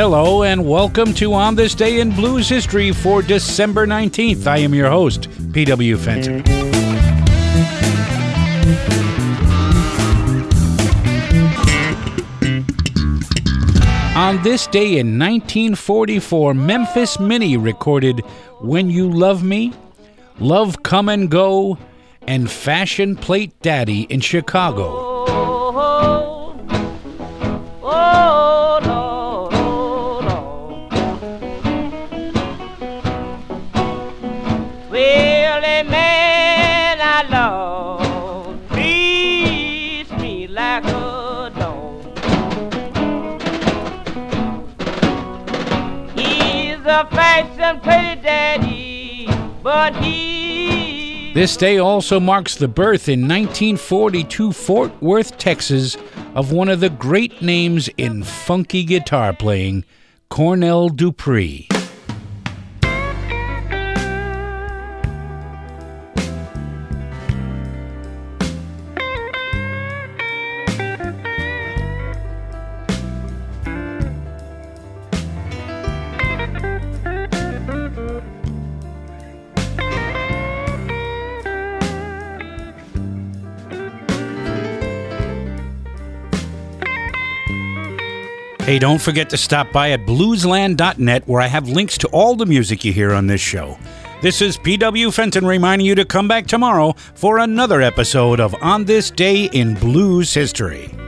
Hello and welcome to On This Day in Blues History for December 19th. I am your host, P.W. Fenton. On this day in 1944, Memphis Minnie recorded When You Love Me, Love Come and Go, and Fashion Plate Daddy in Chicago. This day also marks the birth in 1942 Fort Worth, Texas, of one of the great names in funky guitar playing, Cornell Dupree. Hey, don't forget to stop by at bluesland.net where I have links to all the music you hear on this show. This is P.W. Fenton reminding you to come back tomorrow for another episode of On This Day in Blues History.